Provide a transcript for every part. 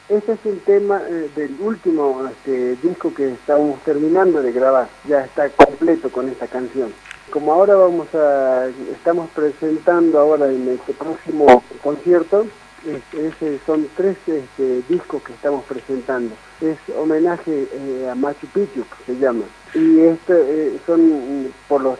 Este es el tema del último disco que estamos terminando de grabar, ya está completo con esta canción. Como ahora estamos presentando ahora en este próximo concierto, son tres discos que estamos presentando. Es homenaje a Machu Picchu, que se llama. Y son por los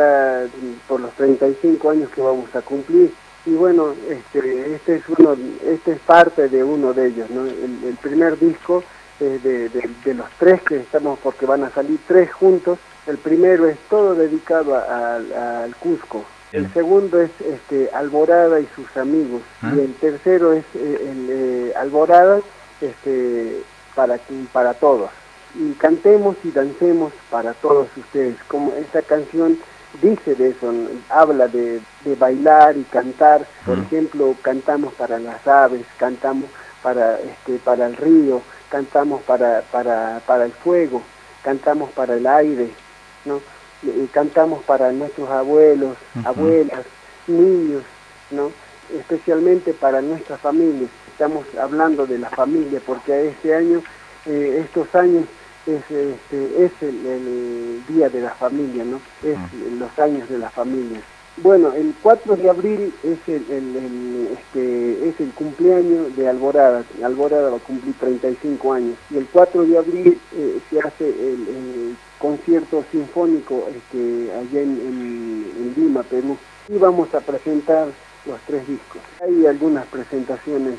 35 años que vamos a cumplir. Y bueno, este es parte de uno de ellos, ¿no? El primer disco de los tres que estamos, porque van a salir tres juntos. El primero es todo dedicado al Cusco. Bien. El segundo es Alborada y sus amigos. Y el tercero es Alborada para todos. Y cantemos y dancemos para todos ustedes. Como esta canción dice de eso, habla de bailar y cantar. Por ejemplo, cantamos para las aves, cantamos para el río, cantamos para el fuego, cantamos para el aire, ¿no? Cantamos para nuestros abuelos, abuelas, niños, ¿no? Especialmente para nuestra familia. Estamos hablando de la familia porque este año, estos años es el día de la familia, ¿no? Es los años de la familia. Bueno, el 4 de abril es el cumpleaños de Alborada. Alborada va a cumplir 35 años. Y el 4 de abril se hace el concierto sinfónico allá en Lima, Perú. Y vamos a presentar los tres discos. Hay algunas presentaciones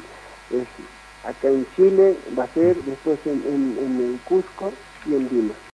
acá en Chile, va a ser después en el Cusco y en Lima.